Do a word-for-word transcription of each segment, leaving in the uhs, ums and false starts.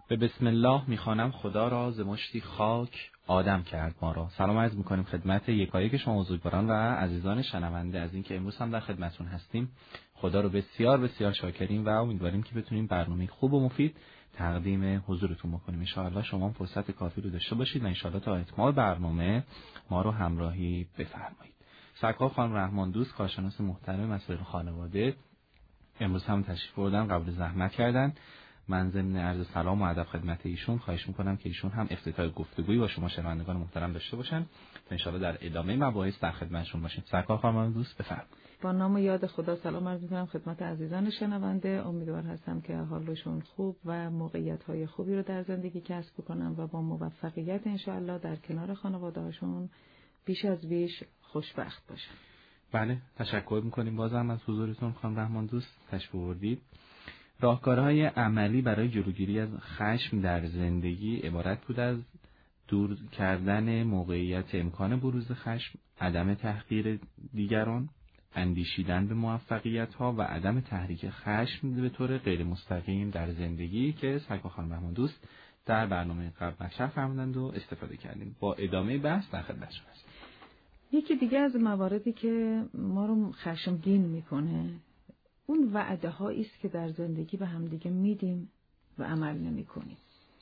به بسم الله میخوانم خدا را ز مشتی خاک آدم کرد ما را. سلام عرض میکنیم خدمت یکایک شما بزرگواران و عزیزان شنونده از اینکه امروز هم در خدمتتون هستیم. خدا رو بسیار بسیار شاکریم و امیدواریم که بتونیم برنامه خوب و مفید تقدیم حضورتون بکنیم. ان شاء الله شما فرصت کافی رو داشته باشید و ان شاء الله تا اتمام برنامه ما رو همراهی بفرمایید. سرکار خانم رحمان دوست، کارشناس محترم مسائل خانواده، امروز هم تشریف بردن، قبول زحمت کردن. من ضمن عرض سلام و ادب خدمت ایشون خواهش میکنم که ایشون هم افتتاح گفتگویی با شما شنوندگان محترم داشته باشن تا ان شاء الله در ادامه مباحث در خدمتشون باشیم. سرکار خانم دوست بفرمایید. با نام و یاد خدا سلام عرض میکنم خدمت عزیزان شنونده. امیدوار هستم که حالشون خوب و موقعیت‌های خوبی رو در زندگی کسب کنن و با موفقیت ان شاء الله در کنار خانواده‌هاشون بیش از بیش خوشبخت باشن. بله، تشکر میکنیم بازم از حضورتون خانم رحمان دوست، تشریف بردید. راهکارهای عملی برای جلوگیری از خشم در زندگی عبارت بود از دور کردن موقعیت امکان بروز خشم، عدم تحقیر دیگران، اندیشیدن به موفقیت‌ها و عدم تحریک خشم به طور غیر مستقیم در زندگی که سرکار خانم رحمان دوست در برنامه قبل مطرح فرمودند و استفاده کردیم. با ادامه بحث در خدمتتون هستیم. یکی دیگه از مواردی که ما رو خشمگین میکنه اون وعده هایی است که در زندگی به هم دیگه میدیم و عمل نمی کنیم.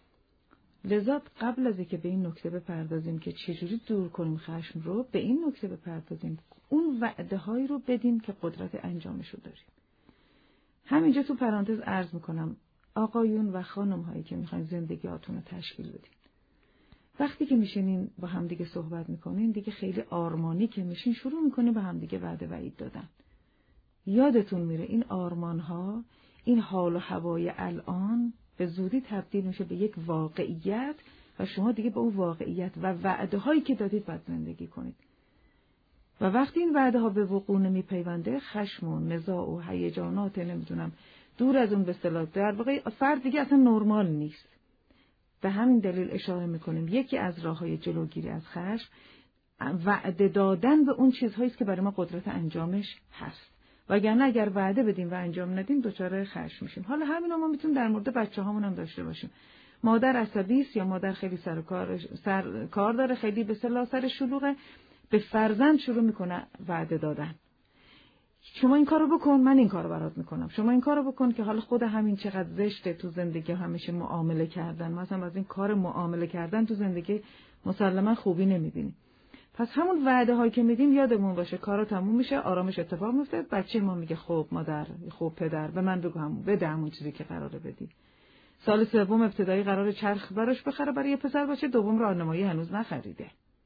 لذا قبل از اینکه به این نکته بپردازیم که چجوری دور کنیم خشم رو، به این نکته بپردازیم اون وعده هایی رو بدیم که قدرت انجامش رو داریم. همینجا تو پرانتز عرض میکنم آقایون و خانم هایی که میخواین زندگیاتون رو تشکیل بدین، وقتی که میشینین با هم دیگه صحبت میکنین دیگه خیلی آرمانی که میشین شروع میکنین به هم دیگه وعده وعید دادن. یادتون میره این آرمان ها، این حال و هوای الان به زودی تبدیل میشه به یک واقعیت و شما دیگه با اون واقعیت و وعده هایی که دادید باید زندگی کنید. و وقتی این وعده ها به وقوع نمیپیونده، خشم و نزاع و هیجانات نمیدونم دور از اون به اصطلاح در واقع فرد دیگه اصلا نرمال نیست. به همین دلیل اشاره میکنیم یکی از راههای جلوگیری از خشم وعده دادن به اون چیزهایی است که برای ما قدرت انجامش هست. وگرنه اگر وعده بدیم و انجام ندیم دچار خشم میشیم. حالا همینا ما میتونیم در مورد بچه‌هامون هم داشته باشیم. مادر عصبی است یا مادر خیلی سر کار سر کار داره، خیلی به اصطلاح سر شلوغه، به فرزند شروع میکنه وعده دادن. شما این کارو بکن، من این کارو برات میکنم. شما این کارو بکن که حالا خود همین چقدر زشته تو زندگی همیشه معامله کردن. مثلا از این کار معامله کردن تو زندگی مسلما خوبی نمیبینیم. پس همون وعده هایی که میدیم یادمون باشه کارا تموم میشه، آرامش اتفاق میفته، بچه ما میگه خب مادر، خب پدر، به من بگو همون بده همون چیزی که قراره بدی. سال سوم ابتدایی قراره چرخ براش بخره برای یه پسر باشه، دوم راهنمایی هنوز نخریده.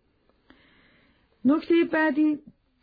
نکته بعدی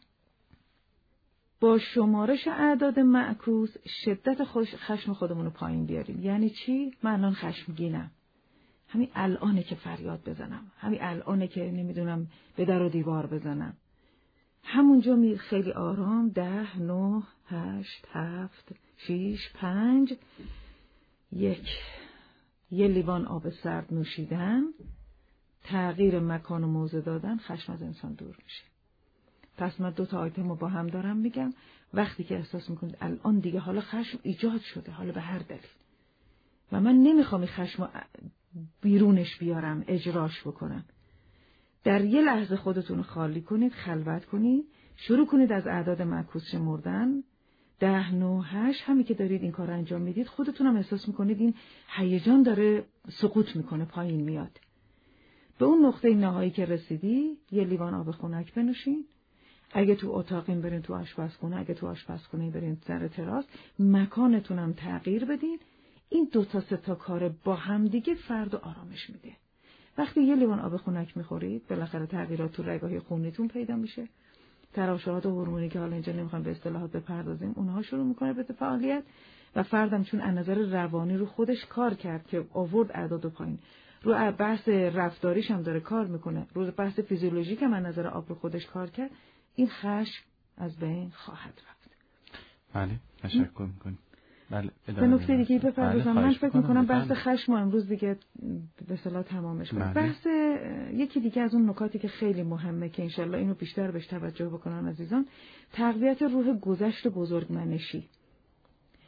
با شمارش اعداد معکوس شدت خوش خشم خودمون رو پایین بیاریم. یعنی چی؟ من الان خشمگینم، همین الانه که فریاد بزنم، همین الانه که نمیدونم به در و دیوار بزنم. همونجا می خیلی آرام ده، نه، هشت، هفت، شیش، پنج، یک، یه لیوان آب سرد نوشیدن، تغییر مکان و موضع دادن، خشم از انسان دور میشه. پس من دو تا آیتم رو با هم دارم میگم. وقتی که احساس میکنید الان دیگه حالا خشم ایجاد شده، حالا به هر دلیل، و من نمیخوام این خشم بیرونش بیارم، اجراش بکنم، در یه لحظه خودتون رو خالی کنید، خلوت کنید، شروع کنید از اعداد معکوس شمردن. ده، نه، هشت، همین که دارید این کار انجام میدید خودتون هم احساس میکنید این هیجان داره سقوط میکنه، پایین میاد. به اون نقطه نهایی که رسیدی یه لیوان آب خنک بنوشین. اگه تو اتاقین برین تو آشپزخونه، اگه تو آشپزخونه برین سر تراس، مکانتون هم تغییر بدین. این دو تا سه تا کار با هم دیگه فرد آرامش میده. وقتی یه لیوان آب خنک میخورید بالاخره تغییرات تو رگ‌های خونیتون پیدا میشه. ترشحات و هورمونی که حالا اینجا نمیخوام به اصطلاحات بپردازیم اونها شروع میکنه به فعالیت و فردم چون از نظر روانی رو خودش کار کرد که آورد اعداد پایین، رو بحث رفتاریش هم داره کار میکنه، رو بحث فیزیولوژیک هم از نظر آب رو خودش کار کرد، این خشم از بین خواهد رفت. بله، تشکر میکنیم. بله، به نکته دیگه بپردازم. من فکر میکنم بحث خشم امروز دیگه به اصطلاح تمامش کنیم. بحث یکی دیگه از اون نکاتی که خیلی مهمه که انشالله اینو بیشتر بهش توجه بکنن عزیزان، تقویت روح گذشت بزرگمنشی.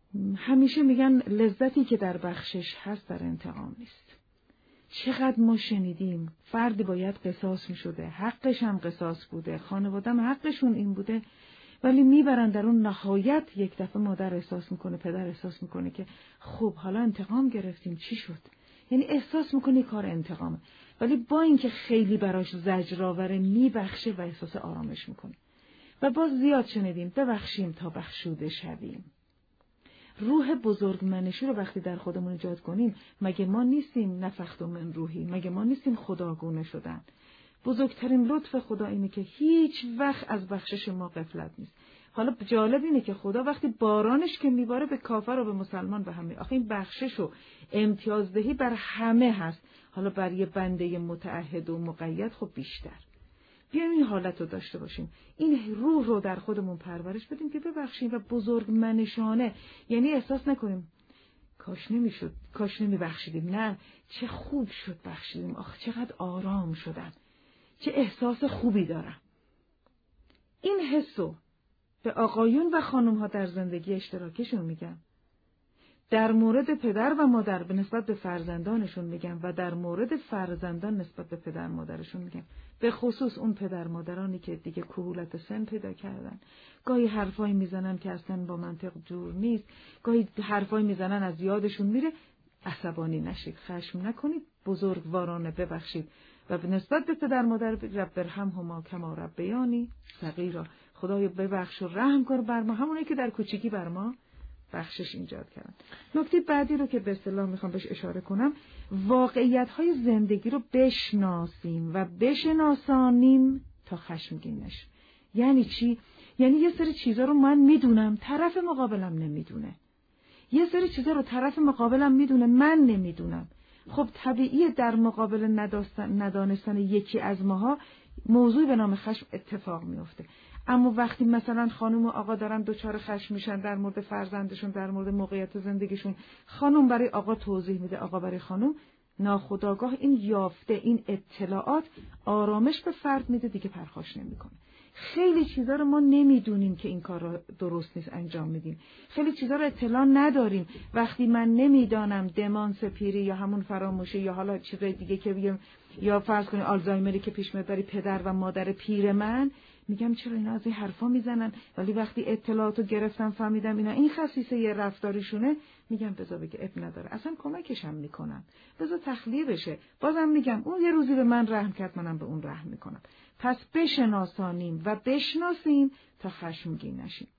همیشه میگن لذتی که در بخشش هست در انتقام نیست. چقدر ما شنیدیم فردی باید قصاص میشده، حقش هم قصاص بوده، خانواده‌ام حقشون این بوده، ولی میبرن در اون نهایت یک دفعه مادر احساس میکنه، پدر احساس میکنه که خب حالا انتقام گرفتیم چی شد؟ یعنی احساس میکنه کار انتقامه، ولی با اینکه خیلی براش زجرآوره میبخشه و احساس آرامش میکنه. و باز زیاد شنیدیم ببخشیم تا بخشوده شویم. روح بزرگمنشی رو وقتی در خودمون ایجاد کنیم، مگه ما نیستیم نفخت من روحی؟ مگه ما نیستیم خداگونه شدن؟ بزرگترین لطف خدا اینه که هیچ وقت از بخشش ما غفلت نیست. حالا جالب اینه که خدا وقتی بارانش که میباره به کافر و به مسلمان به همه، آخه این بخشش و امتیازدهی بر همه هست، حالا بر یه بنده متعهد و مقید خب بیشتر. بیایم این حالت رو داشته باشیم، این روح رو در خودمون پرورش بدیم که ببخشیم و بزرگمنشانه، یعنی احساس نکنیم کاش نمیشد، کاش نمیبخشیدیم، نه چه خوب شد بخشیدیم، آخ چقدر آرام شدم، چه احساس خوبی دارم. این حسو به آقایون و خانم ها در زندگی اشتراکشون میگم، در مورد پدر و مادر به نسبت به فرزندانشون میگم و در مورد فرزندان نسبت به پدر مادرشون میگم، به خصوص اون پدر مادرانی که دیگه کهولت سن پیدا کردن، گاهی حرفایی میزنن که اصلا با منطق جور نیست، گاهی حرفایی میزنن از یادشون میره. عصبانی نشید، خشم نکنید، بزرگوارانه ببخشید و به نسبت به پدر مادر رب ارحمهما کما ربیانی صغیرا، خدایا ببخش و رحم کن بر ما، همونایی که در کوچیکی بر ما بخشش ایجاد کردن. نکته بعدی رو که به اصطلاح میخوام بهش اشاره کنم، واقعیت‌های زندگی رو بشناسیم و بشناسانیم تا خشمگین نشیم. یعنی چی؟ یعنی یه سری چیزا رو من میدونم، طرف مقابلم نمیدونه. یه سری چیزا رو طرف مقابلم میدونه، من نمیدونم. خب طبیعیه در مقابل ندانستن یکی از ماها موضوع به نام خشم اتفاق میفته. اما وقتی مثلا خانم و آقا دارن دوچار خشم میشن در مورد فرزندشون، در مورد موقعیت زندگیشون، خانم برای آقا توضیح میده، آقا برای خانم، ناخودآگاه این یافته، این اطلاعات آرامش به فرد میده، دیگه پرخاش نمیکنه. خیلی چیزا رو ما نمیدونیم که این کار رو درست نیست انجام میدیم، خیلی چیزا رو اطلاع نداریم. وقتی من نمیدانم دمانس پیری یا همون فراموشی یا حالا چیزای دیگه که بگم، یا فرض کنید آلزایمری که پیش میاد برای پدر و مادر پیر من، میگم چرا اینا از این حرفا میزنن، ولی وقتی اطلاعاتو گرفتم فهمیدم اینا این خصیصه یه رفتاریشونه، میگم بذار بگه اب نداره، اصلا کمکشم میکنم، بذار تخلیه بشه. بازم میگم اون یه روزی به من رحم کرد، منم به اون رحم میکنم. پس بشناسانیم و بشناسیم تا خشمگین نشیم.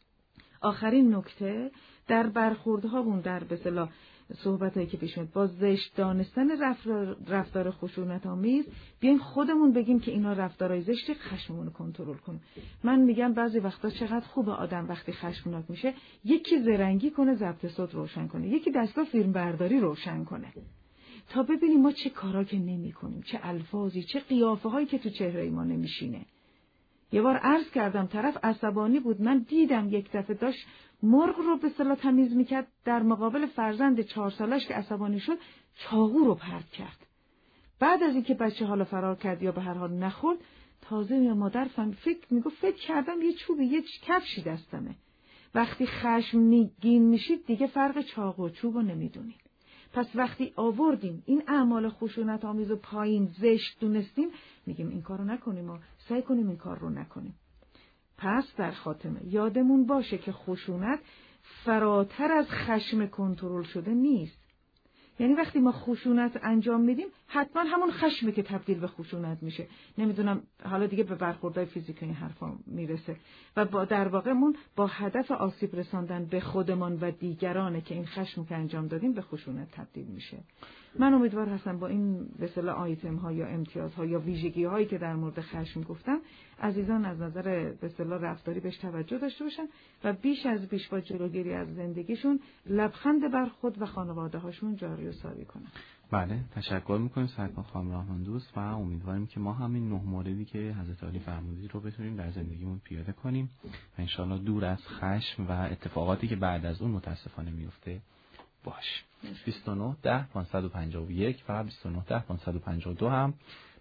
آخرین نکته در برخوردهامون، در به اصطلاح صحبتایی که پیش میاد با زشت دانستن رفتار, رفتار خشونت آمیز، بیایم خودمون بگیم که اینا رفتارای زشت، خشممون رو کنترل کنیم. من میگم بعضی وقتا چقدر خوبه آدم وقتی خشمناک میشه یکی زرنگی کنه، ضبط صوت روشن کنه، یکی دستا فیلم برداری روشن کنه، تا ببینیم ما چه کارا که نمی کنیم، چه الفاظی، چه قیافه هایی که تو چهره ما نمیشینه. یه بار عرض کردم طرف عصبانی بود، من دیدم یک دفعه داشت مرغ رو به اصطلاح تمیز میکرد، در مقابل فرزند چهار سالش که عصبانی شد چاقو رو پرت کرد. بعد از اینکه بچه حالا فرار کرد یا به هر حال نخورد، تازه یا مادر فهم فکر میگو فکر کردم یه چوبی، یه کفشی دستمه. وقتی خشمگین میشید دیگه فرق چاقو و چوب رو نمیدونید. پس وقتی آوردیم این اعمال خشونت آمیز و پایین زشت دونستیم، میگیم این کارو نکنیم و سعی کنیم این کار رو نکنیم. پس در خاتمه یادمون باشه که خشونت فراتر از خشم کنترل شده نیست. یعنی وقتی ما خشونت انجام میدیم حتما همون خشمه که تبدیل به خشونت میشه. نمیدونم حالا دیگه به برخوردهای فیزیکی این حرفا میرسه و با در واقعمون با هدف آسیب رساندن به خودمان و دیگرانه که این خشم که انجام دادیم به خشونت تبدیل میشه. من امیدوار هستم با این به اصطلاح آیتم ها یا امتیاز ها یا ویژگی هایی که در مورد خشم گفتم عزیزان از نظر به اصطلاح رفتاری بهش توجه داشته باشن و بیش از بیش با جلوگیری از زندگیشون لبخند بر خود و خانواده هاشون جاری و ساری کنن. بله، تشکر میکنیم سرکار خانم رحمان دوست و امیدواریم که ما همین نه موردی که حضرت عالی فرمودید رو بتونیم در زندگیمون پیاده کنیم و انشالله دور از خشم و اتفاقاتی که بعد از اون متاسفانه میفته باش. بیست و نه ده پانصد و پنجاه و یک و بیست و نه ده پانصد و پنجاه و دو هم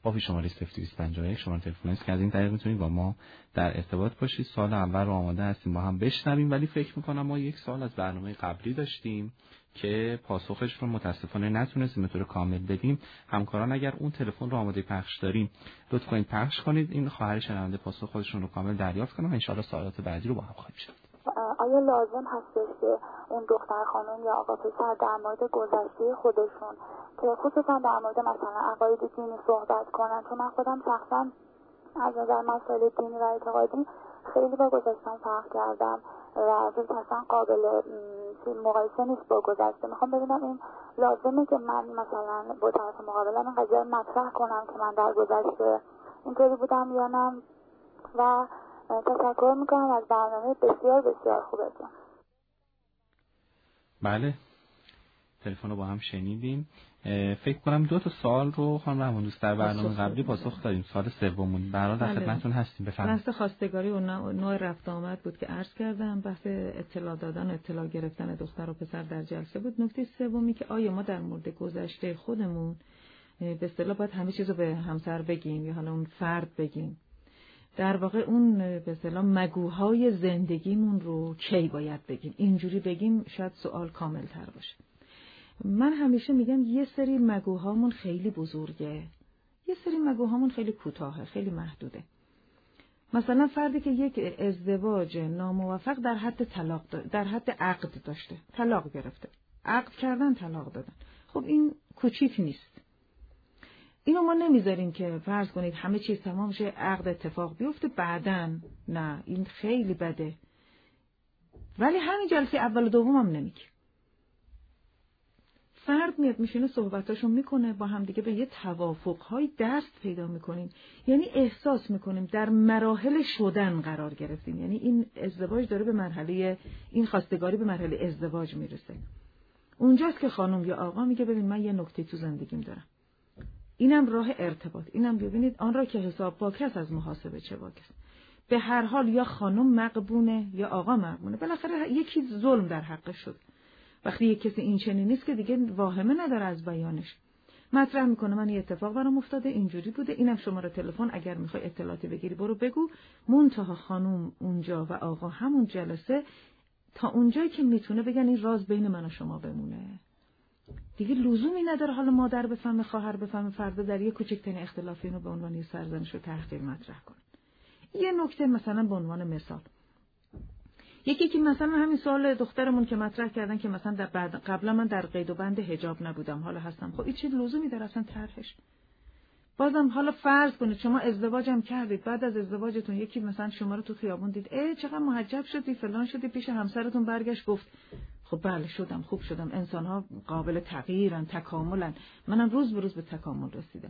با پیش شماره صفر دویست و پنجاه و یک شماره تلفن است که از این طریق میتونید با ما در ارتباط باشید. سال اول رو آماده هستیم با هم بشنویم، ولی فکر میکنم ما یک سال از برنامه قبلی داشتیم که پاسخش رو متاسفانه نتونستیم به طور کامل بدیم. همکاران اگر اون تلفن رو آماده پخش داریم لطف کنید پخش کنید، این خواهر شنونده پاسخ خودشون رو کامل دریافت کنن و ان شاءالله سوالات بعدی رو با هم خواهیم شنید. آیا لازم هستش که اون دختر خانم یا آقا پسر در مورد گذشته خودشون که خصوصا در مورد مثلا عقاید دینی صحبت کنن؟ چون من خودم شخصا از نظر مسائل دینی و اعتقادی خیلی با گذشتم فرق کردم و اصلا قابل مقایسه نیست با گذشته. میخوام ببینم این لازمه که من مثلا با طرف مقابلم این قضیه مطرح کنم که من در گذشته اینطوری بودم یا نه؟ و تشکر میکنم از برنامه بسیار بسیار خوبتون. بله، تلفن رو با هم شنیدیم. فکر کنم دو تا سوال رو خانم رحمان دوست در برنامه قبلی پاسخ دادیم. سوال سومون برای در خدمتتون هستیم، بفرمایید. بحث خواستگاری و نوع رفت آمد بود که عرض کردم، بحث اطلاع دادن و اطلاع گرفتن دختر و پسر در جلسه بود. نکته سومی که آیا ما در مورد گذشته خودمون به اصطلاح باید همه چیزو به همسر بگیم یا حالا اون فرد بگیم؟ در واقع اون به اصطلاح مگوهای زندگیمون رو کی باید بگیم؟ اینجوری بگیم شاید سوال کامل تر باشه. من همیشه میگم یه سری مگوهامون خیلی بزرگه، یه سری مگوهامون خیلی کوتاهه، خیلی محدوده. مثلا فردی که یک ازدواج ناموفق در حد طلاق در حد عقد داشته، طلاق گرفته، عقد کردن طلاق دادن، خب این کوچیک نیست. اینو ما نمیذاریم که فرض کنید همه چیز تمام شه، عقد اتفاق بیفته بعدن، نه این خیلی بده. ولی همین جلسه اول و دوم هم نمیگیم. فرد میاد میشینه صحبتاشو میکنه با هم دیگه، به یه توافقهای دست پیدا میکنیم، یعنی احساس میکنیم در مراحل شدن قرار گرفتیم، یعنی این ازدواج داره به مرحله، این خواستگاری به مرحله ازدواج میرسه. اونجاست که خانم یا آقا میگه ببین من یه نکته تو زندگیم دارم، اینم راه ارتباط، اینم ببینید آن را که حساب پاکست از محاسبه چه باکست. به هر حال یا خانم مغبونه یا آقا مغبونه، بالاخره یکی ظلم در حقش شد. وقتی یک کسی این چنین نیست که دیگه واهمه نداره از بیانش، مطرح میکنه من یه اتفاق برام افتاده اینجوری بوده، اینم شماره تلفن اگر میخوای اطلاعاتی بگیری برو بگو. منتها خانم اونجا و آقا همون جلسه تا اونجایی که میتونه بگن این راز بین من و شما بمونه. دیگه لزومی نداره حالا مادر بفهمه، خواهر بفهمه، فردا در یه کوچکترین اخلافی اینو به عنوان یه سرزنش و تحقیر مطرح کنه. یه نکته مثلا به عنوان مثال، یکی که مثلا همین سوال دخترمون که مطرح کردن که مثلا در بعد قبلا من در قید و بند حجاب نبودم حالا هستم، خب این چه لزومی داره اصلا طرحش؟ بازم حالا فرض کنید شما ازدواجم کردید، بعد از ازدواجتون یکی مثلا شما رو تو خیابون دید، ای چقدر محجب شدی فلان شدی، پیش همسرتون برگشت گفت خب بله شدم، خوب شدم، انسان‌ها قابل تغییرن، تکاملن، منم روز به روز به تکامل رسیدم.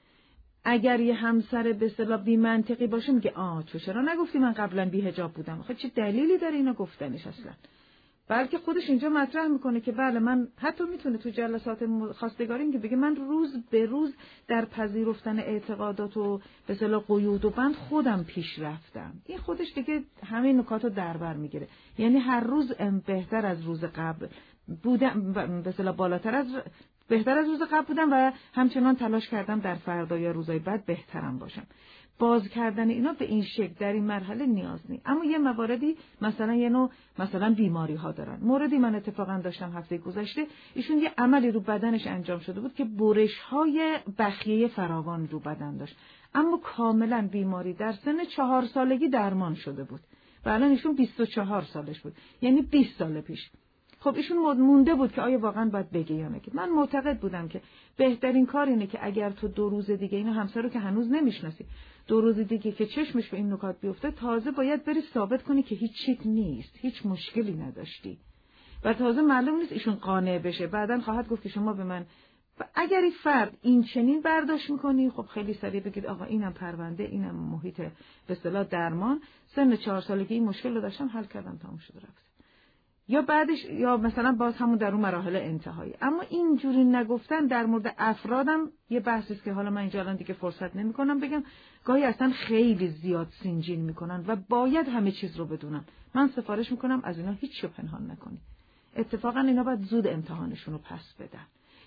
اگر یه همسر به اصطلاح بی منطقی باشه میگه آ تو چرا نگفتی من قبلا بی حجاب بودم؟ خب چه دلیلی داره اینو گفتنش اصلا؟ بلکه خودش اینجا مطرح میکنه که بله من حتی میتونه تو جلسات خواستگاری که بگه من روز به روز در پذیرفتن اعتقادات و به اصطلاح قیود و بند خودم پیش رفتم. این خودش دیگه همه نکاتو در بر میگیره، یعنی هر روز بهتر از روز قبل بودم، به اصطلاح بالاتر از بهتر از روز قبل بودم و همچنان تلاش کردم در فردا یا روزهای بعد بهترم باشم. باز کردن اینا به این شکل در این مرحله نیاز نیست. اما یه مواردی مثلا یه نوع مثلا بیماری ها دارن. موردی من اتفاقا داشتم هفته گذشته، ایشون یه عملی رو بدنش انجام شده بود که برش های بخیه فراوان رو بدن داشت، اما کاملا بیماری در سن چهار سالگی درمان شده بود و الان ایشون بیست و چهار سالش بود، یعنی بیست سال پیش. خب ایشون مونده بود که آیا واقعا باید بگه یا نه. من معتقد بودم که بهترین کار اینه که اگر تو دو روز دیگه، اینو همسر رو که هنوز نمیشناسی، دو روز دیگه که چشمش به این نکات بیفته تازه باید بری ثابت کنی که هیچ چیز نیست، هیچ مشکلی نداشتی و تازه معلوم نیست ایشون قانع بشه، بعدن خواهد گفت که شما به من. اگر این فرد این چنین برداشت میکنی، خب خیلی سریع بگید آقا اینم پرونده، اینم محیط به اصطلاح درمان، سن چهار سالگی این مشکل رو داشتم حل کردم تموم شد رفت. یا بعدش یا مثلا باز همون در اون مراحل انتهایی. اما اینجوری نگفتن در مورد افرادم یه بحثی است که حالا من اینجا الان دیگه فرصت نمی‌کنم بگم، گاهی اصلا خیلی زیاد سینجین میکنن و باید همه چیز رو بدونن. من سفارش میکنم از اینا هیچ چیز پنهان نکنی. اتفاقا اینا باید زود امتحانشون رو پس بدن.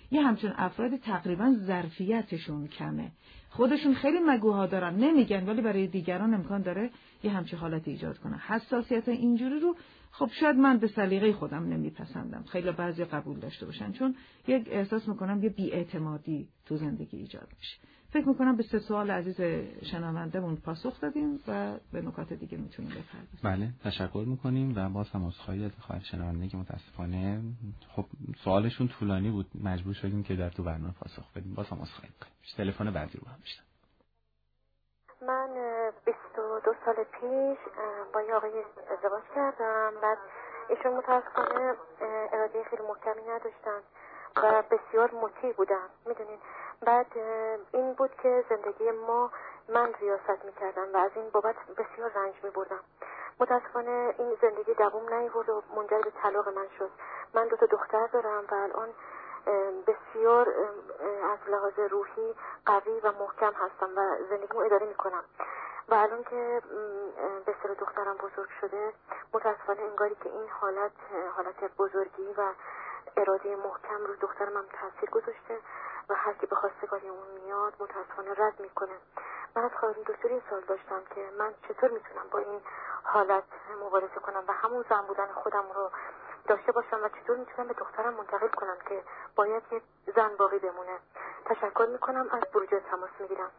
یه همچون افراد تقریبا ظرفیتشون کمه، خودشون خیلی مگوها دارن نمیگن، ولی برای دیگران امکان داره یه همچین حالتی ایجاد کنه. حساسیت اینجوری رو خب شاید من به سلیقه خودم نمیپسندم، خیلی بعضی قبول داشته باشن، چون یک احساس میکنم یه بی‌اعتمادی تو زندگی ایجاد میشه. فکر میکنم به سه سوال عزیز شنوندهمون پاسخ دادیم و به نکات دیگه میتونیم بپردازیم. بله، تشکر میکنیم و باز هم عذرخواهی از خواهر شنونده که متاسفانه خب سوالشون طولانی بود، مجبور شدیم که در تو برنامه پاسخ بدیم. باز هم عذرخواهی میکنیم. تلفن بعدی رو هم میشنم. من بیست و دو سال پیش با یه آقای ازدواج کردم، بعد ایشون متاسفانه اراده خیلی محکمی نداشتن و بسیار مطیع بودن، میدونین. بعد این بود که زندگی ما من ریاست میکردم و از این بابت بسیار رنج میبردم. متاسفانه این زندگی دوام نیاورد و منجر به طلاق من شد. من دو تا دختر دارم و الان بسیار از لحاظ روحی قوی و محکم هستم و زندگیمو اداره میکنم. و الان که به سر دخترم بزرگ شده، متاسفانه انگاری که این حالت حالت بزرگی و اراده محکم رو دخترم هم تاثیر گذاشته و هر کی به خواستگاری اون میاد متاسفانه رد میکنه. من از خانم دکتر یه سوال داشتم که من چطور میتونم با این حالت مبارزه کنم و همون زن بودن خودم رو داشته باشم و چطور میتونم به دخترم منتقل کنم که باید یه زن باقی بمونه. تشکر میکنم. از بروجرد تماس میگیرم.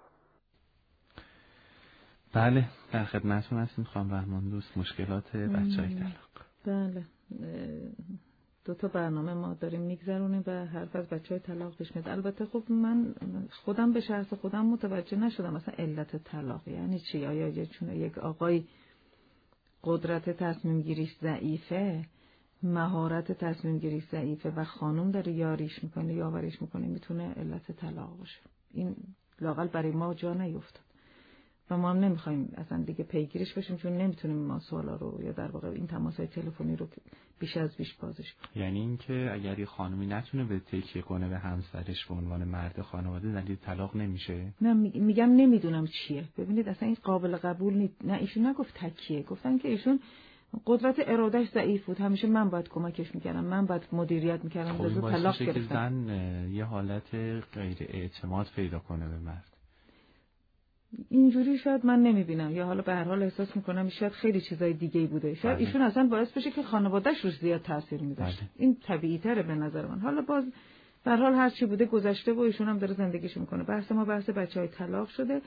بله، در خدمتتون هستیم خانم رحمان دوست. مشکلات بچه‌های طلاق. بله، دو تا برنامه ما داریم میگذرونیم و حرف از بچه‌های طلاق پیش میاد. البته خب من خودم به شخص خودم متوجه نشدم مثلا علت طلاق یعنی چی. آیا چون یک آقای قدرت تصمیم گیریش ضعیفه، مهارت تصمیم گیریش ضعیفه و خانم داره یاریش میکنه یاوریش میکنه، میتونه علت طلاق باشه. این لااقل برای ما جا نیفتاد و ما هم نمیخوایم اصلا دیگه پیگیرش بشیم، چون نمیتونیم ما سوالا رو یا در واقع این تماس‌های تلفنی رو بیش از بیش بازش کنیم. یعنی اینکه اگر یه خانمی نتونه به تکیه کنه به همسرش به عنوان مرد خانواده، دلیل طلاق نمیشه؟ نه، میگم نمیدونم چیه. ببینید اصلا این قابل قبول نیست. نه ایشون نگفت تکیه، گفتن که ایشون قدرت ارادهش ضعیف بود، همیشه من باید کمکش میکردم، من باید مدیریت میکردم، خب لذا طلاق گرفتم. که زن یه حالت غیر اعتماد پیدا کنه به مرد. اینجوری شاید من نمیبینم، یا حالا به هر حال احساس میکنم شاید خیلی چیزای دیگه‌ای بوده. شاید بله. ایشون اصلا باعث بشه که خانواده‌اش روش زیاد تاثیر میذاشت. بله. این طبیعی تره به نظر من. حالا باز به هر حال هر چی بوده گذشته و ایشون هم داره زندگیش میکنه. بحث ما بحث بچهای طلاق شده.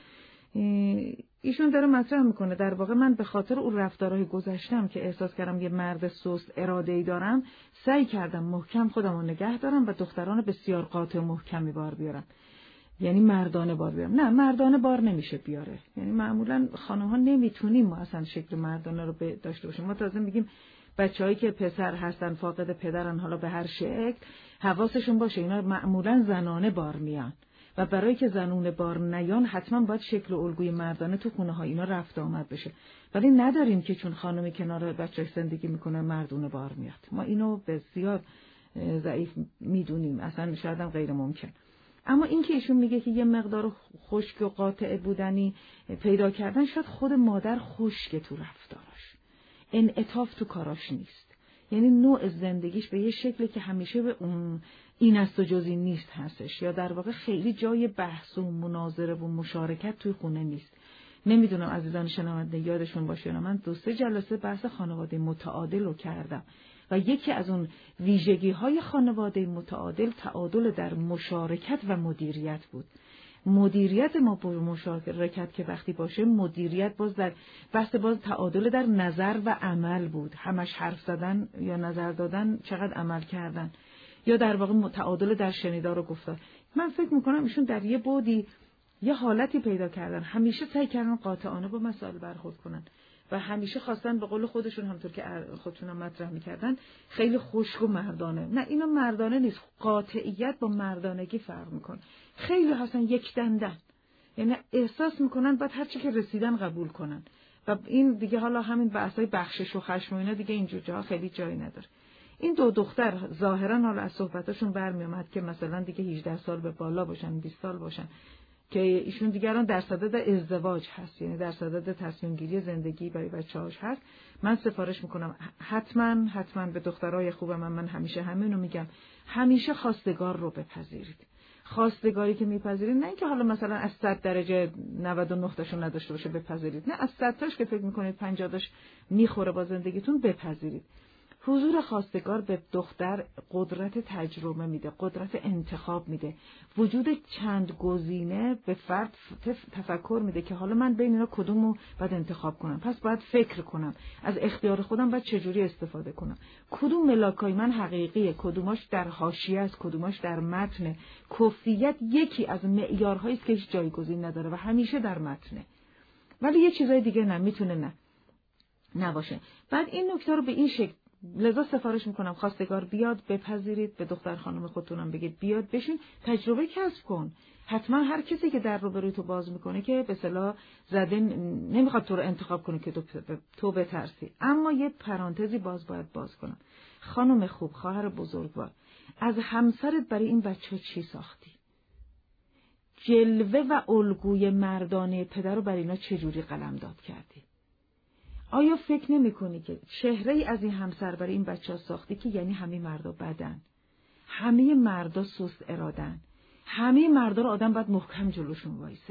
ایشون داره مطرح میکنه در واقع من به خاطر اون رفتارهای گذشتم که احساس کردم یه مرد سست اراده‌ای دارم، سعی کردم محکم خودم رو نگه دارم و دختران بسیار قاطع و محکمی بار بیارم. یعنی مردانه بار بیارم. نه، مردانه بار نمیشه بیاره. یعنی معمولا خانم ها نمیتونیم ما اصلا شکل مردانه رو داشته باشیم. ما تازه میگیم بچه‌هایی که پسر هستن فاقد پدرن، حالا به هر شکل حواسشون باشه اینا معمولا زنانه بار میان و برای که زنونه بار نیان حتما باید شکل و الگوی مردانه تو خونه ها اینا رفت آمد بشه. ولی نداریم که چون خانمی کنار بچه‌اش زندگی میکنه مردونه بار میاد. ما اینو بسیار ضعیف میدونیم، اصلا شاید هم غیر ممکن. اما این که ایشون میگه که یه مقدار خشک و قاطع بودنی پیدا کردن، شاید خود مادر خشک تو رفتاراش، انعطاف تو کاراش نیست. یعنی نوع زندگیش به یه شکلی که همیشه به اون این است و جز این نیست هستش، یا در واقع خیلی جای بحث و مناظره و مشارکت توی خونه نیست. نمیدونم عزیزان شنونده یادشون باشه یا نه، من دو سه جلسه بحث خانواده متعادل رو کردم و یکی از اون ویژگی های خانواده متعادل تعادل در مشارکت و مدیریت بود. مدیریت ما با مشارکت که وقتی باشه، مدیریت باز در بحث باز تعادل در نظر و عمل بود. همش حرف زدن یا نظر دادن، چقدر عمل کردن، یا در واقع تعادل در شنیدار و گفتار. من فکر میکنم ایشون در یه بودی یه حالتی پیدا کردن، همیشه سعی کردن قاطعانه با مسائل برخورد کنن و همیشه خواستن به قول خودشون، همونطور که خودشون هم مطرح میکردن، خیلی خشک و مردانه. نه، اینا مردانه نیست. قاطعیت با مردانگی فرق میکنه. خیلی هستن یک دندن، یعنی احساس میکنن باید هر چی که رسیدن قبول کنن و این دیگه حالا همین بحثای بخشش و خشم و اینا دیگه اینجور جاها خیلی جایی نداره. این دو دختر ظاهرا حالا از صحبتاشون برمیومد که مثلا دیگه هجده سال به بالا باشن، بیست سال باشن، که ایشون دیگران در صدد ازدواج هست، یعنی در صدد تصمیم گیری زندگی برای بچه‌هاش هست. من سفارش میکنم حتما حتما به دخترای خوب من من همیشه همینو میگم، همیشه خواستگار رو بپذیرید. خواستگاری که میپذیرید نه اینکه حالا مثلا از صد درجه نود و نه تاشو نداشته باشه بپذیرید، نه از صد تاش که فکر میکنید پنجاه تاش میخوره با زندگیتون بپذیرید. حضور خواستگار به دختر قدرت تجربه میده، قدرت انتخاب میده. وجود چند گزینه به فرد تفکر میده که حالا من بین اینا کدومو باید انتخاب کنم، پس باید فکر کنم، از اختیار خودم باید چجوری استفاده کنم، کدوم ملاکای من حقیقیه، کدوماش در حاشیه است، کدوماش در متن. کفیت یکی از معیارهایی است که هیچ جایگزین نداره و همیشه در متنه، ولی یه چیزای دیگه نه، میتونه نه نباشه. بعد این نکته رو به این شکل لذا سفارش میکنم خواستگار بیاد، بپذیرید، به دختر خانم خودتونم بگید بیاد بشین تجربه کسب کن. حتما هر کسی که در رو بروی تو باز میکنه که به اصطلاح زده نمیخواد تو رو انتخاب کنه که تو تو بترسی، اما یه پرانتزی باز باید باز کنم. خانم خوب، خواهر بزرگوار، از همسرت برای این بچه چی ساختی؟ جلوه و الگوی مردانه پدر رو برای اینا چجوری قلمداد کردی؟ آیا فکر نمی کنی که چهره ای از این همسر برای این بچه ها ساختی که یعنی همه مردا بدن، همه مردا سست ارادن، همه مردا رو آدم باید محکم جلوشون وایسه؟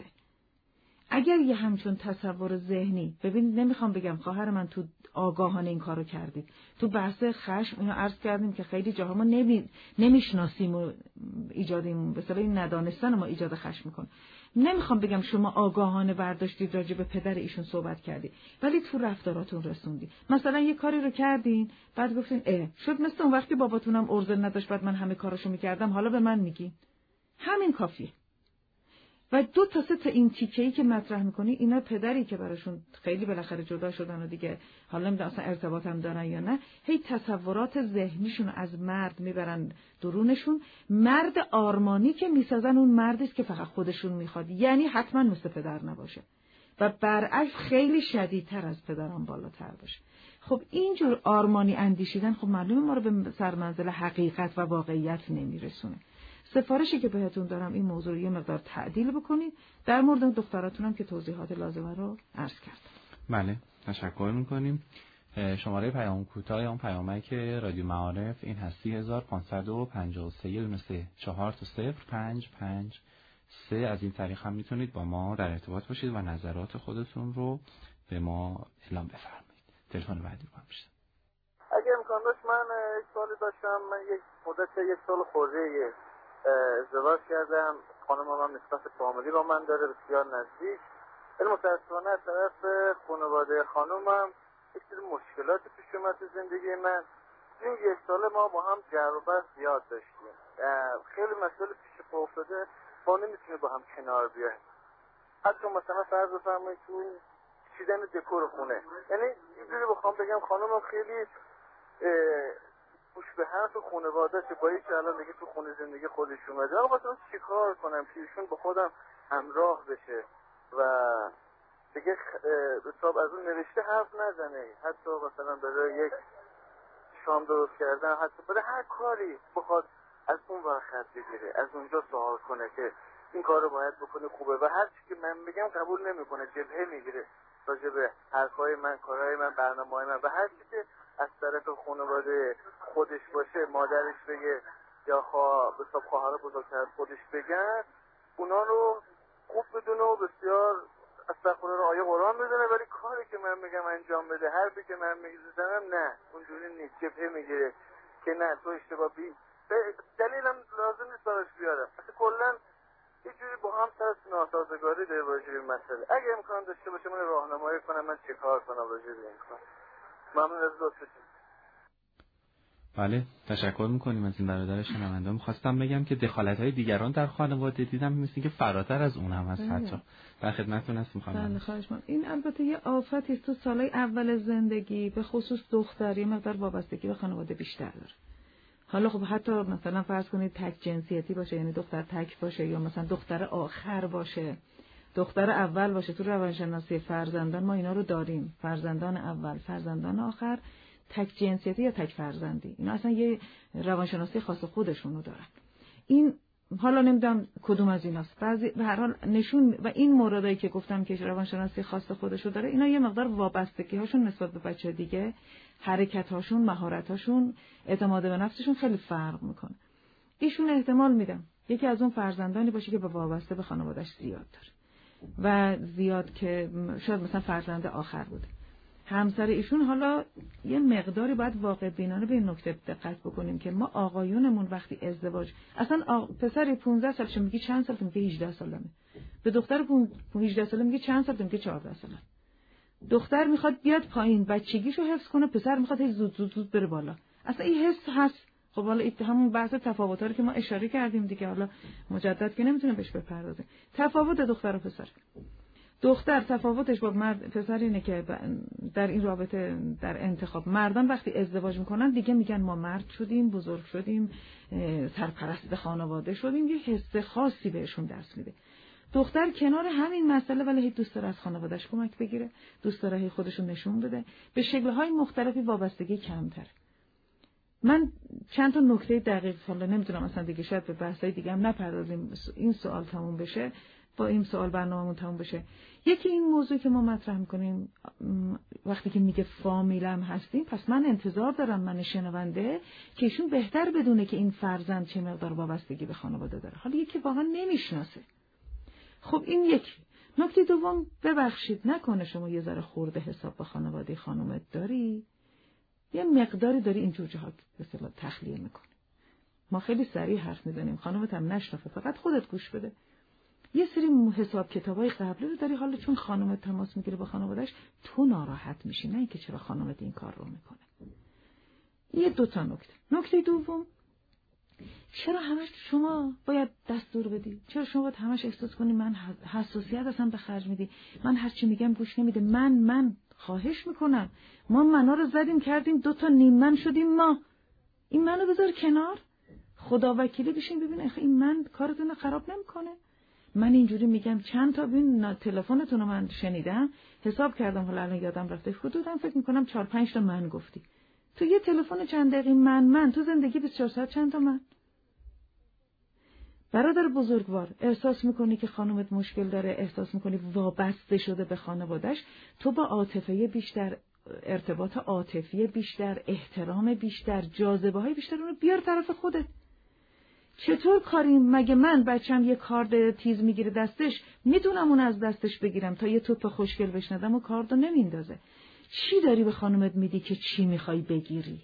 اگر یه همچون تصور ذهنی، ببینید نمیخوام بگم خواهر من تو آگاهانه این کارو کردید، تو بحث خشم اینو عرض کردیم که خیلی جاها ما نمی... نمیشناسیم و ایجادیم به اصطلاح این ندانستن ما ایجاد خشم میکنه. نمیخوام بگم شما آگاهانه برداشتید راجع به پدر ایشون صحبت کردی، ولی تو رفتاراتون رسوندی. مثلا یه کاری رو کردین بعد گفتین اه شد مثل اون وقتی باباتونم ارزه نداشت بعد من همه کاراشو میکردم حالا به من میگین. همین کافیه. و دو تا سه تا این تیکه‌ای که مطرح میکنی اینا پدری که براشون خیلی بالاخره جدا شدن و دیگه حالا نمیدونم اصلا ارتباط هم دارن یا نه، هی تصورات ذهنیشون از مرد میبرن درونشون. مرد آرمانی که میسازن اون مردی است که فقط خودشون میخواد، یعنی حتما مثل پدر نباشه و برعکس خیلی شدیدتر از پدران بالاتر باشه. خب اینجور آرمانی اندیشیدن خب معلومه ما رو به سرمنزل حقیقت و واقعیت نمیرسونه. سفارشی که بهتون دارم این موضوع رو یه مقدار تعدیل بکنید. در مورد دختراتون هم که توضیحات لازمه رو عرض کردم. بله، تشکر میکنیم. شماره پیام کوتاه اون پیامک رادیو معارف این هستی هزار و پانصد و پنجاه و سه یه دونه سه چهار تا صفر پنج پنج سه. از این طریق هم میتونید با ما در ارتباط باشید و نظرات خودتون رو به ما اعلام بفرمایید. تلفن بعدی رو هم میشه. اگه امکان داشت من یک سوالی داشتم. من یک مدت یک سال خورده ازدواج کردم. خانم هم نسبت فامیلی با من داره بسیار نزدیک، ولی متاسفانه از طرف خانواده خانومم یک سری مشکلات پیش اومد تو زندگی من. این یک سال ما با هم جر و بحث زیاد داشتیم. خیلی مسئله پیش پا افتاده، ما نمیتونیم با هم کنار بیایم. حتی مثلا فرض بفرمایید تو چیدن دکور خونه، یعنی اینجوری بخوام بگم خانومم خیلی گوش به حرف خانواده چه بایی که الان دیگه تو خونه زندگی خودش اومده. آقا مثلا چیکار کنم که ایشون با خودم همراه بشه و دیگه حساب از اون نوشته حرف نزنه، حتی مثلا برای یک شام درست کردن، حتی برای هر کاری بخواد از اون ور خط بگیره، از اونجا سوال کنه که این کار رو باید بکنه خوبه و هر چی که من بگم قبول نمیکنه، جبهه میگیره راجع به حرفای من، کارهای من، برنامه‌های من و هر چی که از طرف خانواده خودش باشه، مادرش بگه یا خواه به حساب خواهر بزرگتر خودش بگن، اونا رو خوب بدونه و بسیار استغفرالله رو آیه قرآن بدونه، ولی کاری که من میگم انجام بده، حرفی که من میزنم نه اونجوری نیست، جبهه میگیره که نه تو اشتباه بی دلیلم لازم نیست براش بیارم. اصلا کلا یه جوری با هم سر ناسازگاری داره راجع به مسئله. اگه امکان داشته باشه من راهنمایی کنم من چه کار کنم راجع به این کار. ممنون از لطفتون. بله، تشکر میکنیم از این برادر شنونده. میخواستم بگم که دخالت‌های دیگران در خانواده دیدم مثل که فراتر از اون هم هست. حتی در خدمتتون هستم خانم. بله خواهش می‌کنم. این البته یه آفتی است تو سالهای اول زندگی، به خصوص دختر یه مقدار وابستگی به خانواده بیشتر داره. حالا خب حتی مثلا فرض کنید تک جنسیتی باشه، یعنی دختر تک باشه یا مثلا دختر آخر باشه، دختر اول باشه. تو روانشناسی فرزندان ما اینا رو داریم، فرزندان اول، فرزندان آخر، تک جنسیتی یا تک فرزندی. اینا اصلا یه روانشناسی خاص خودشونو دارن. این حالا نمیدونم کدوم از ایناست، بعضی به هر حال نشون و این موردایی که گفتم که روانشناسی خاص خودشو داره، اینا یه مقدار وابستگی هاشون نسبت به بچه دیگه، حرکت هاشون، مهارت هاشون، اعتماد به نفسشون خیلی فرق میکنه. ایشون احتمال میدم یکی از اون فرزندانی باشه که به وابسته به خانواده‌اش زیاد داره و زیاد که شاید مثلا فرزند آخر بوده. همسر ایشون حالا یه مقداری باید واقع بینانه به این نکته دقت بکنیم که ما آقایونمون وقتی ازدواج، اصلا آق... پسر پانزده سالشه میگه چند سال، میگه هجده سالمه، به دختر هجده ساله میگه چند سال، میگه چهارده ساله. دختر میخواد بیاد پایین بچگیشو حفظ کنه، پسر میخواد هی زود زود زود بره بالا. اصلا این حس هست. خب حالا همون بحث تفاوت‌ها رو که ما اشاره کردیم دیگه، حالا مجدد که نمیتونیم بهش بپردازیم. تفاوت دختر و پسر. دختر تفاوتش با مرد پسر اینه که در این رابطه در انتخاب مردان وقتی ازدواج میکنن دیگه میگن ما مرد شدیم، بزرگ شدیم، سرپرست خانواده شدیم، یه حس خاصی بهشون دست میده. دختر کنار همین مسئله ولی دوست داره از خانواده‌اش کمک بگیره، دوست داره خودشون نشون بده، به شکل‌های مختلفی وابستگی کمتر. من چند تا نکته دقیق حالا نمیدونم اصلا دیگه شاید به بحثای دیگه هم نپردازیم، این سوال تموم بشه، با این سوال برنامه‌مون تموم بشه. یکی این موضوع که ما مطرح می‌کنیم وقتی که میگه فامیلم هستیم، پس من انتظار دارم من شنونده که ایشون بهتر بدونه که این فرزند چه مقدار وابستگی به خانواده داره. حالا یکی واقعا نمیشناسه. خب این یک. نکته دوم، ببخشید نکنه شما یه ذره خورده حساب با خانواده خانومت داری، یه مقداری داری اینجور جاها به اصطلاح تخلیه میکنی. ما خیلی سریع حرف میزنیم، خانومت هم نشنفه، فقط خودت گوش بده. یه سری حساب کتابای قبلی رو داری، حالا چون خانومت تماس میگیره با خانواده‌اش تو ناراحت میشی، نه اینکه چرا خانومت این کار رو میکنه. یه دو تا نکته. نکته دوم، چرا همش شما باید دستور بدی؟ چرا شما باید همش احساس کنی من حساسیت اصلا به خرج میدی؟ من هر چی میگم گوش نمیده. من من خواهش میکنم، ما منا رو زدیم کردیم دو تا نیم من شدیم ما. این منو بذار کنار. خدا وکیلی بشین ببین این من کارتون رو خراب نمیکنه. من اینجوری میگم چند تا ببین تلفنتون رو من شنیدم، حساب کردم، حالا الان یادم رفته، حدوداً فکر میکنم چهار پنج تا من گفتی. تو یه تلفن چند دقیقه من من تو زندگی بیست و چهار ساعت چند تا من؟ برادر بزرگوار، احساس میکنی که خانومت مشکل داره، احساس میکنی وابسته شده به خانواده‌اش، تو با عاطفه بیشتر، ارتباط عاطفی بیشتر، احترام بیشتر، جاذبه‌های بیشتر اونو بیار طرف خودت. چطور کاری؟ مگه من بچم یه کارد تیز میگیره دستش، میدونم اون از دستش بگیرم تا یه توپ خوشگل بشندم و کاردو نمیندازه. چی داری به خانومت میدی که چی میخوای بگیری؟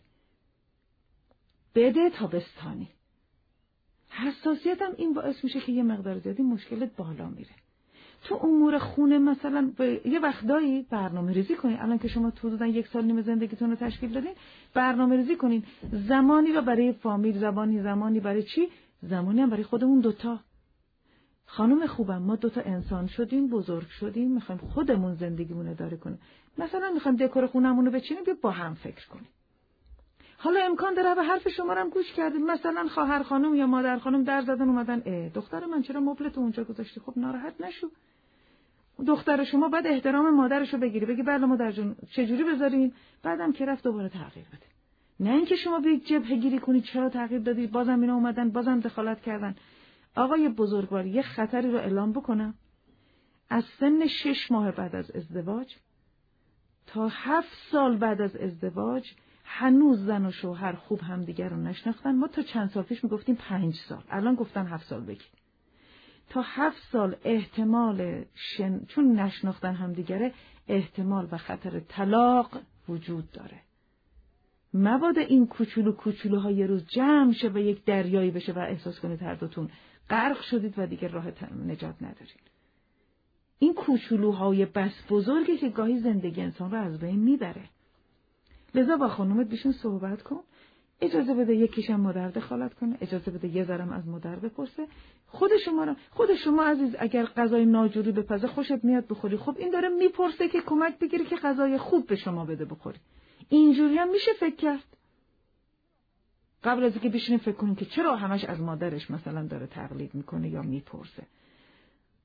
بده تا بستانی. حساسیتم این باعث میشه که یه مقدار زیادی مشکلت بالا میره. تو امور خونه مثلا یه وقتایی برنامه ریزی کنین. الان که شما تو حدوداً یک سال نیم زندگیتون رو تشکیل دادین، برنامه ریزی کنین. زمانی رو برای فامیل، زمانی زمانی برای چی؟ زمانی هم برای خودمون دوتا. خانم خوبم، ما دوتا انسان شدیم، بزرگ شدیم، میخوایم خودمون زندگیمون رو اداره کنیم. مثلا میخوایم دکور خونمون رو بچینیم، بیا با هم فکر کنیم. حالا امکان داره به حرف شما رو هم گوش کردید، مثلا خواهر خانم یا مادر خانم در زدن اومدن اه دختر من چرا مبلت اونجا گذاشتی؟ خب ناراحت نشو. دختر شما باید احترام مادرشو بگیری، بگی بله مادر جون چجوری بذاریم، بعدم که رفت دوباره تغییر بده. نه اینکه شما بیاید جبهه گیری کنید چرا تغییر دادی، بازم اینا اومدن بازم دخالت کردن. آقای بزرگوار، یه خطری رو اعلام بکنم. از سن شش ماه بعد از ازدواج تا هفت سال بعد از ازدواج هنوز زن و شوهر خوب همدیگر رو نشناختن. ما تا چند سال پیش میگفتیم پنج سال، الان گفتن هفت سال بگی. تا هفت سال احتمال شن... چون نشناختن همدیگره، احتمال و خطر طلاق وجود داره. مبادا این کوچولو کوچولوها یه روز جمع شه و یک دریایی بشه و احساس کنید هر دوتون غرق شدید و دیگه راه نجات ندارید. این کوچولوهای بس بزرگی که گاهی زندگی انسان رو از بین میبره. لذا با خانومت بیشون صحبت کن، اجازه بده یکیشم مادر دخالت کنه، اجازه بده یه ذرم از مادر بپرسه. خود شما رو خود شما عزیز اگر غذای ناجوری بپزه خوشت میاد بخوری، خب این داره میپرسه که کمک بگیری که غذای خوب به شما بده بخوری. اینجوری هم میشه فکر کرد. قبل از اینکه بشینیم فکر کنیم که چرا همش از مادرش مثلا داره تقلید میکنه یا میپرسه.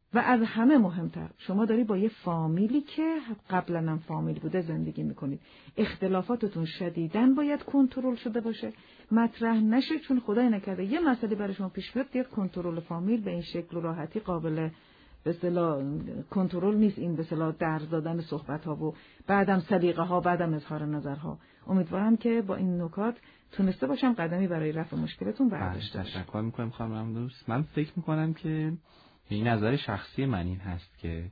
و از همه مهمتر شما داری با یه فامیلی که قبلا هم فامیل بوده زندگی میکنید. اختلافاتتون شدیداً باید کنترل شده باشه، مطرح نشه، چون خدای نکرده یه مسئله برای شما پیش بیاد دیگه کنترل فامیل به این شکل و راحتی قابل به اصطلاح کنترل نیست. این به اصطلاح درز دادن صحبت ها و بعدم سلیقه ها، بعدم اظهار نظرها. امیدوارم که با این نکات تونسته باشم قدمی برای رفع مشکلتون برداشته باشم. تشکر میکنم خانم دوست. من فکر میکنم که این نظر شخصی من این هست که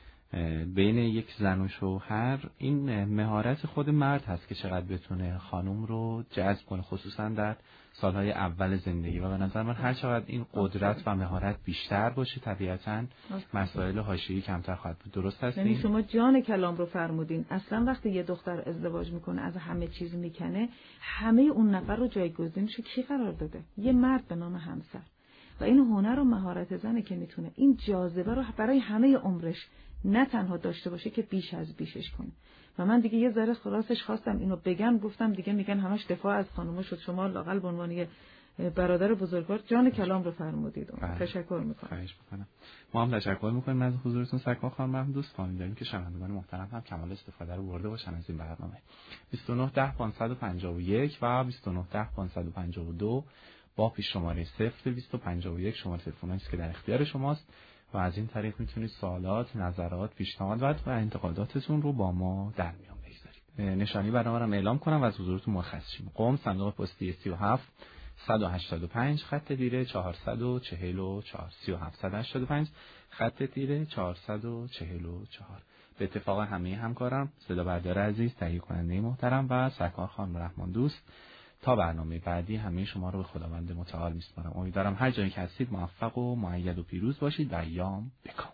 بین یک زن و شوهر این مهارت خود مرد هست که چقدر بتونه خانم رو جذب کنه، خصوصا در سالهای اول زندگی. و به نظر من هر چقدر این قدرت و مهارت بیشتر باشه طبیعتاً مسائل حاشیه‌ای کمتر خواهد بود. درست هست؟ یعنی شما جان کلام رو فرمودین. اصلا وقتی یه دختر ازدواج میکنه از همه چیز میکنه، همه اون نفر رو جایگزینش کی قرار داده؟ یه مرد به نام همسر. و این هنر و مهارت زنه که میتونه این جاذبه رو برای همه عمرش نه تنها داشته باشه که بیش از بیشش کنه. و من دیگه یه ذره خلاصش خواستم اینو بگم، گفتم دیگه میگن همش دفاع از خانوما شد. شما لااقل به عنوان یه برادر بزرگوار جان کلام رو فرمودید. تشکر میکنم. خواهش میکنم. ما هم تشکر میکنیم از حضورتون سرکار خانم. دوست فامیل که شنوندگان محترم هم کمال استفاده رو برده باشن از این برنامه. بیست و نه ده پانصد و پنجاه و یک و بیست و نه ده پانصد و پنجاه و دو با پیش شماره صفر دویست و پنجاه و یک شماره تلفنی است که در اختیار شماست و از این طریق میتونید سوالات، نظرات، پیشنهادات و انتقاداتتون رو با ما در میان بگذارید. نشانی برنامه رو اعلام کنم و از حضورتون مرخص شیم. قم صندوق پستی سی و هفت صد و هشتاد و پنج خط دیره چهارصد و چهل و چهار سی و هفت صد و هشتاد و پنج خط دیره چهارصد و چهل و چهار. به اتفاق همه همکارم، صدا بردار عزیز، تهیه کننده محترم و سرکار خانم رحمان دوست، تا برنامه بعدی همه شما رو به خداوند متعال میسپارم. امیدوارم هر جایی که هستید موفق و مؤید و پیروز باشید و ایام بکام.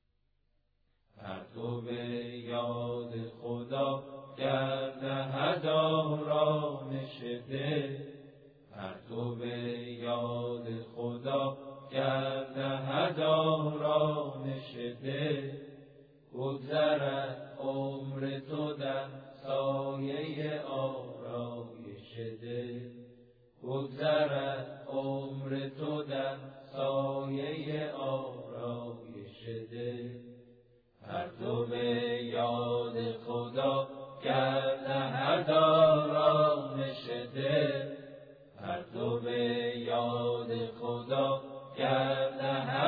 پرتو به یاد خدا گرد هزاران شده، پرتو به یاد خدا گرد هزاران شده، بگذرد عمر تو در سایه آرایش ده، بگذرد عمر تو در سایه آرایش ده. پرتو به یاد خدا گرد هزاران شده، پرتو به یاد خدا گرد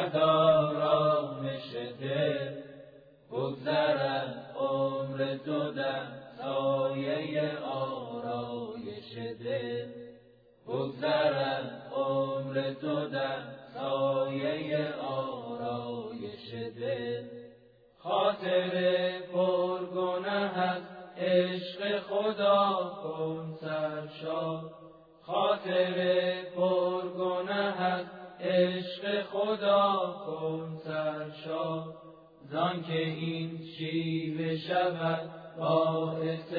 هزاران شده، بگذرد عمر تو در سایه آرایش ده، بگذرد عمر تو در سایه آرایش ده. خاطر پرگنه از عشق خدا کن سرشار، خاطر پرگنه از عشق خدا کن سرشار، زان که این شیوه شود باعث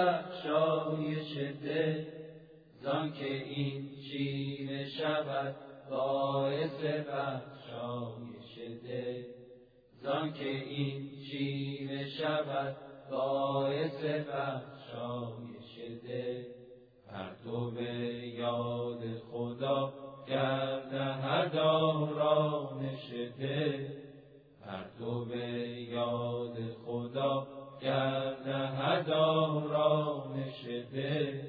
بخشایش ده، زان که این شیوه شود باعث بخشایش ده، زان که این شیوه شود باعث بخشایش ده. پرتو به یاد خدا گرد هزاران شده، پرتو به یاد خدا گرد هزاران شده،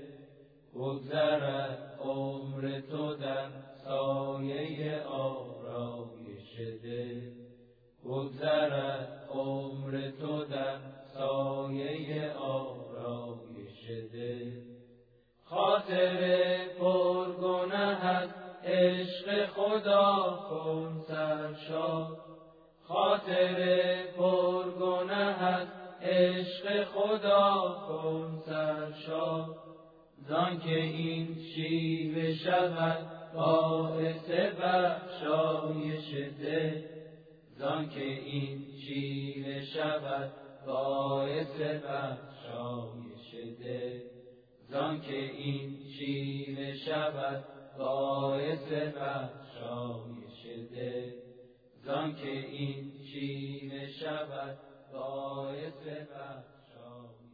بگذرد عمر تو در سایه آرایش ده، بگذرد عمر تو در سایه آرایش ده. خاطر پرگنه از عشق خدا کن سرشار، خاطر پرگنه از عشق خدا کن سرشار، زان که این شیوه شود باعث بخشایش ده، زان که این شیوه شود باعث بخشایش ده، زان که این شیوه شود باعث بخشایش ده، زان که این شیوه شود باعث بخشایش